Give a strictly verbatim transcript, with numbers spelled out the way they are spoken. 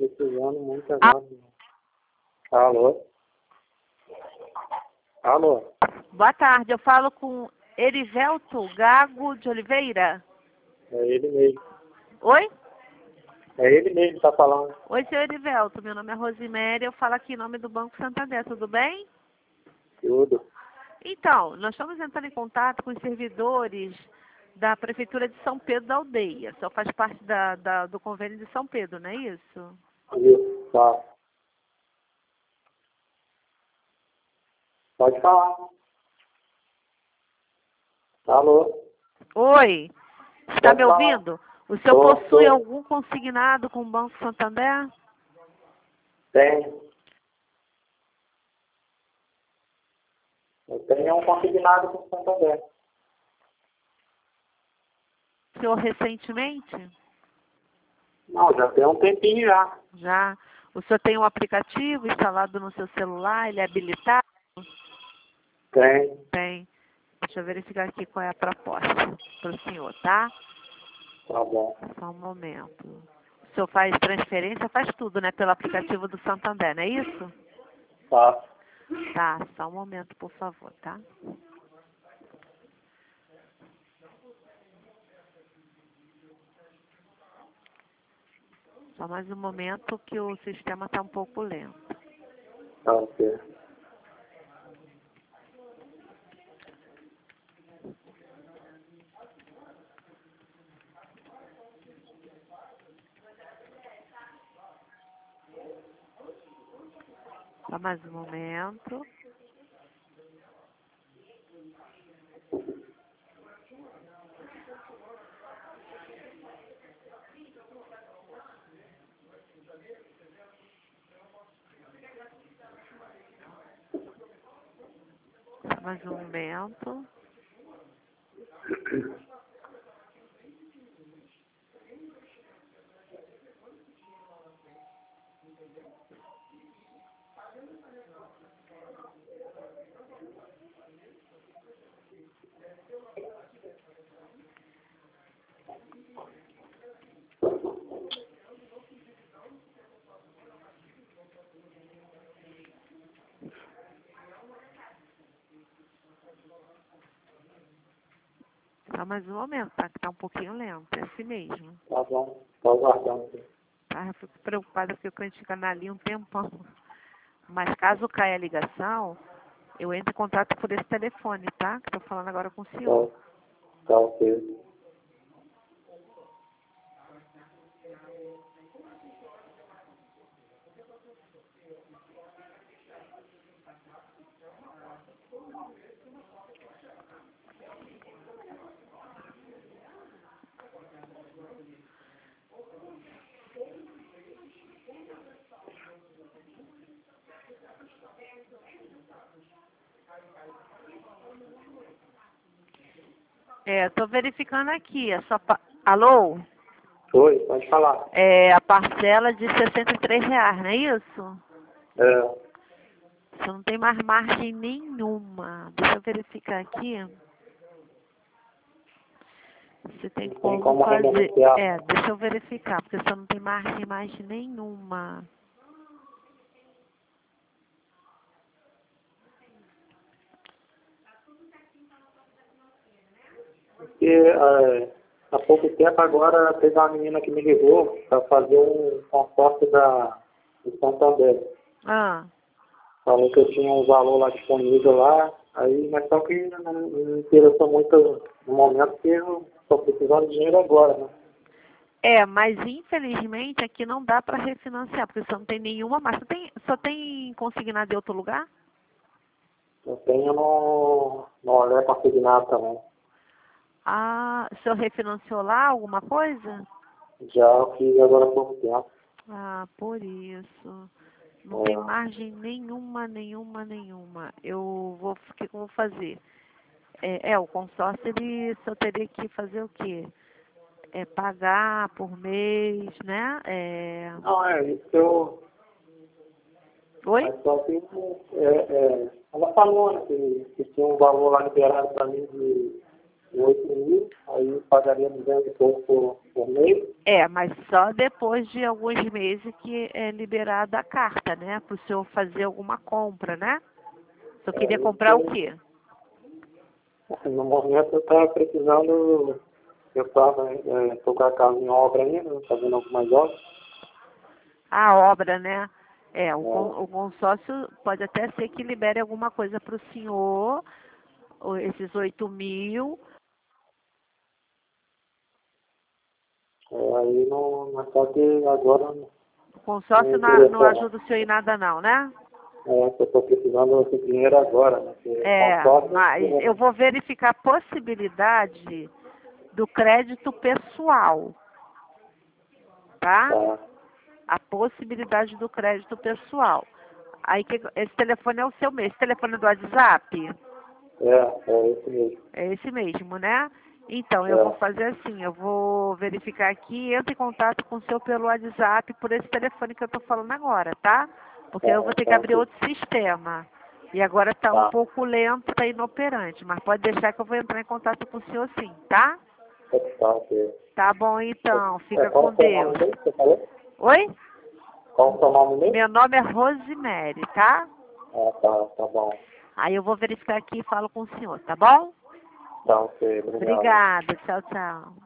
precisando muito Ah, agora. Alô? Alô? boa tarde, eu falo com Erivelto Gago de Oliveira. É ele mesmo. Oi? É ele mesmo que tá falando. Oi, seu Erivelto, meu nome é Rosiméria, eu falo aqui em nome do Banco Santander, tudo bem? Tudo. Então, nós estamos entrando em contato com os servidores da Prefeitura de São Pedro da Aldeia. Só faz parte da, da- do convênio de São Pedro, não é isso? Isso, tá. Pode falar. Alô? Oi, está Pode me falar. ouvindo? O senhor Tô, possui tô. algum consignado com o Banco Santander? Tem. Eu tenho um consignado com o Santander. O senhor recentemente? Não, já tem um tempinho já. Já. O senhor tem um aplicativo instalado no seu celular? Ele é habilitado? Tem. Tem. Deixa eu verificar aqui qual é a proposta para o senhor, tá? Tá bom. Só um momento. O senhor faz transferência, faz tudo, né? Pelo aplicativo do Santander, não é isso? Tá. Tá, só um momento, por favor, tá? Só mais um momento que o sistema está um pouco lento. Tá, ok. Só mais um momento. Só mais um momento. Só mais um momento, tá? Que tá um pouquinho lento, é assim mesmo. Tá bom. Tô aguardando aqui. Tá? Eu fico preocupada porque o cliente fica na linha um tempão. Mas caso caia a ligação, eu entro em contato por esse telefone, tá? Que eu tô falando agora com o senhor. Tá, tá ok. É, tô verificando aqui. A sua pa... Alô? Oi, pode falar. É a parcela de sessenta e três reais, não é isso? É, Você não tem mais margem nenhuma. Deixa eu verificar aqui. Você tem não tem como como fazer. renegociar. É, deixa eu verificar, porque você não tem margem mais nenhuma. Porque é, há pouco tempo agora teve uma menina que me ligou para fazer um consórcio da do Santander. Ah, Falou que eu tinha um valor lá disponível lá, aí, mas só que não não me interessou muito no momento, porque eu estou precisando de dinheiro agora, né? é, mas infelizmente aqui não dá para refinanciar, porque você não tem nenhuma margem. Você tem, só tem consignado em outro lugar? Eu tenho no, no Olé consignado também. Ah, o senhor refinanciou lá alguma coisa? Já eu fiz agora há pouco tempo. Ah, por isso. Não É, tem margem nenhuma, nenhuma, nenhuma. Eu vou, o que que eu vou fazer? É, é, o consórcio ele só teria que fazer o quê? É pagar por mês, né? É... não, é isso que eu. Oi? Mas só que é, é, ela falou, né, que, que tinha um valor lá liberado para mim de oito mil, aí pagaria duzentos e pouco por, por mês. É, mas só depois de alguns meses que é liberada a carta, né? Para o senhor fazer alguma compra, né? O senhor queria Aí, comprar o quê? assim, no momento eu estava precisando, eu estava, é, tô com a casa em obra ainda, fazendo algumas obras. A obra, né? É, o, É, con- o consórcio pode até ser que libere alguma coisa para o senhor, ou esses oito mil. é, aí não, mas só que agora não O não consórcio não, não interessa, ajuda o senhor em nada não, né? é, que eu estou precisando desse dinheiro agora, né? Porque É, consórcio, mas é, eu vou verificar a possibilidade do crédito pessoal, tá? tá, A possibilidade do crédito pessoal. Aí que, esse telefone é o seu mesmo. Esse telefone é do WhatsApp? é, é esse mesmo, É esse mesmo, né? Então, eu vou é, fazer assim, eu vou verificar aqui, entra em contato com o seu pelo WhatsApp por esse telefone que eu tô falando agora, tá? Porque eu vou tá, ter que tá, abrir ok, outro sistema. E agora tá um tá, pouco lento, tá inoperante, mas pode deixar que eu vou entrar em contato com o senhor sim, tá? tá, tá, ok. Tá bom então, É, fica qual com o seu Deus. nome mesmo, você falou? Oi? Qual o seu nome mesmo? Meu nome é Rosemary, tá? Ah, tá, tá bom. Aí eu vou verificar aqui e falo com o senhor, tá bom? Tá, ok, obrigado. Obrigada, tchau, tchau.